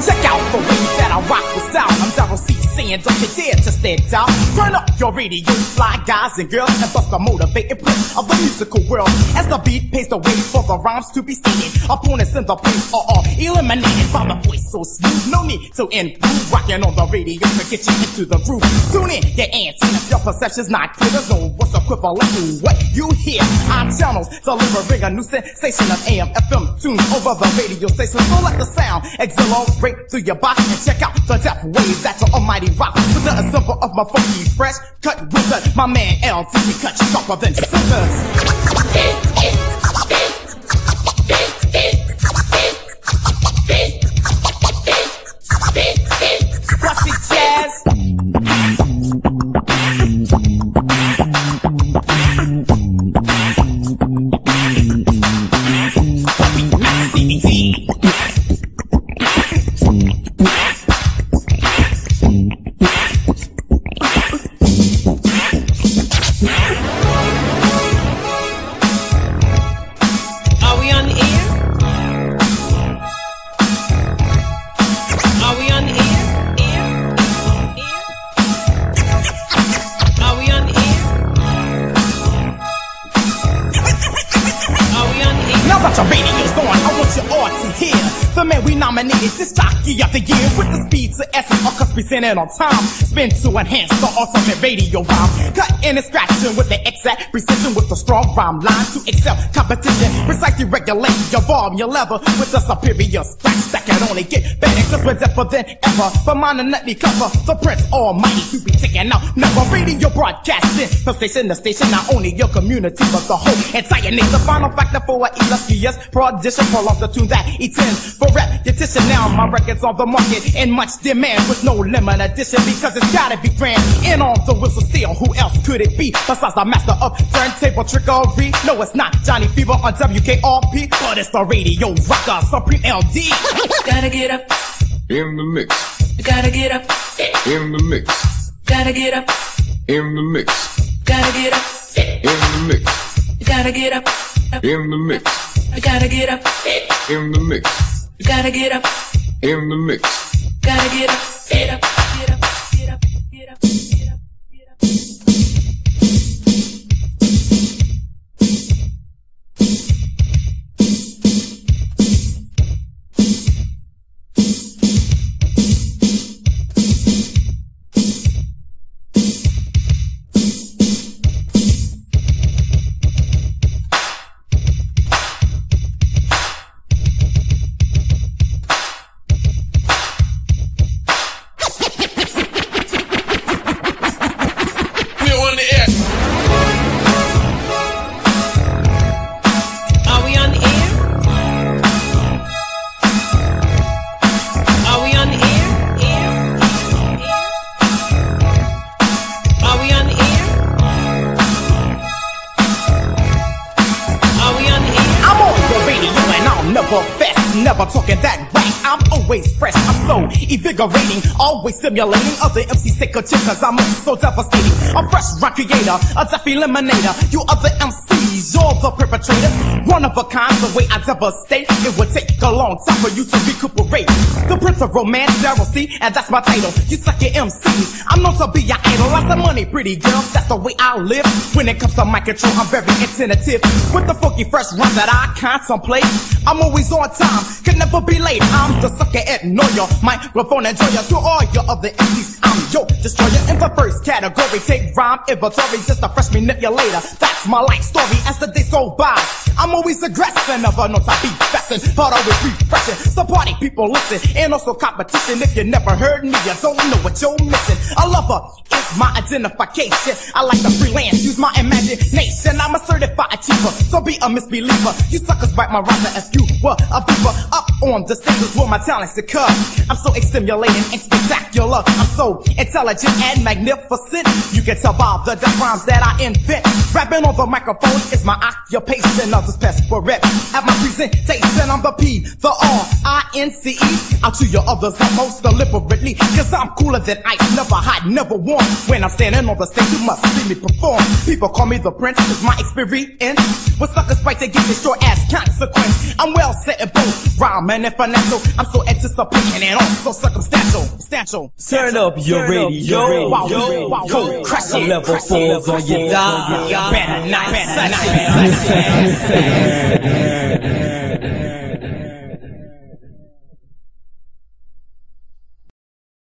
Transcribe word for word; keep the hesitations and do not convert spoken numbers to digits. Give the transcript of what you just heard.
Check out the way that I rock with style. I'm Daryl C saying don't you dare to stand out. Turn up your radio, fly guys and girls, and bust the motivating prince of the musical world. As the beat paves the way for the rhymes to be stated, opponents in the place are all eliminated by the voice so smooth. No need to improve, rocking on the radio to get you into the groove. Tune in, your antenna, if your perception's not clear, there's no what's equivalent to what you hear. Our channels delivering a new sensation of A M F M tunes over the radio station. So let the sound exhilarate through your body and check out the death wave that's an almighty rock. With the symbol of my funky fresh cut wizard, my man L T cuts sharper than scissors. What's it, jazz? This jockey of the year with the speed to essence, or cause presented on time. Spin to enhance the ultimate radio rhyme. Cutting and scratching with the exact precision, with the strong rhyme line to excel competition. Precisely regulate your volume, your level with the superior scratch that can only get better. Cause we're deeper than ever. For mine and let me cover the Prince Almighty to be taken out. Never radio broadcasting. The station, the station, not only your community, but the whole entire nation. The final factor for an illustrious prodigious prolongs the tune that he tends for repetition. Now my record's on the market in much demand with no limit edition because it's gotta be grand. In on the whistle steel, who else could it be besides the master of turntable trickery? No, it's not Johnny Fever on W K R P, but it's the radio rocker Supreme L D. Gotta get up in the mix. Gotta get up in the mix. Gotta get up in the mix. Gotta get up in the mix. Gotta get up in the mix. Gotta get up in the mix. Gotta get up in the mix. Gotta get up, get up, get up, get up, get up, get up, get up. Never talking that way, I'm always fresh, I'm so invigorating, always stimulating other M Cs take a chick cause I'm so devastating. A fresh rock creator, a deaf eliminator, you other M Cs, you're the perpetrators. One of a kind, the way I devastate, it would take a long time for you to recuperate. The Prince of Romance, Daryl C, and that's my title. You suck your M Cs, I'm known to be your idol. Lots of money, pretty girls, that's the way I live. When it comes to mic control, I'm very attentive. With the funky fresh rhyme that I contemplate, I'm always on time, can never be late. I'm the sucker at know your microphone enjoyer. To all your other M Cs, I'm your destroyer. In the first category, take rhyme inventory, just a fresh manipulator. That's my life story as the days go by. I'm always aggressive, never know to be bessin', but always refreshing. So party people listen, and also competition. If you never heard me, you don't know what you're missing. A lover is my identification. I like to freelance, use my imagination. I'm a certified achiever, so be a misbeliever. You suckers bite my rhyme if you were a beaver. Up on the stages where my talents occur. I'm so stimulating and spectacular. I'm so intelligent and magnificent. You can tell by the rhymes that I invent. Rapping on the microphone is is my occupation, others pass for rep. At my presentation, I'm the P, the R, I N C E. I'll to your others, I'm most deliberately, cause I'm cooler than ice, never hot, never warm. When I'm standing on the stage, you must see me perform. People call me the prince, it's my experience. With suckers fight to get this short ass consequence. I'm well set in both rhyme and financial. I'm so anticipating and also circumstantial. Substantial. Turn up your radio. Wow, yo, wow, yo, crack The level falls on your dime. Better not, better not, better not.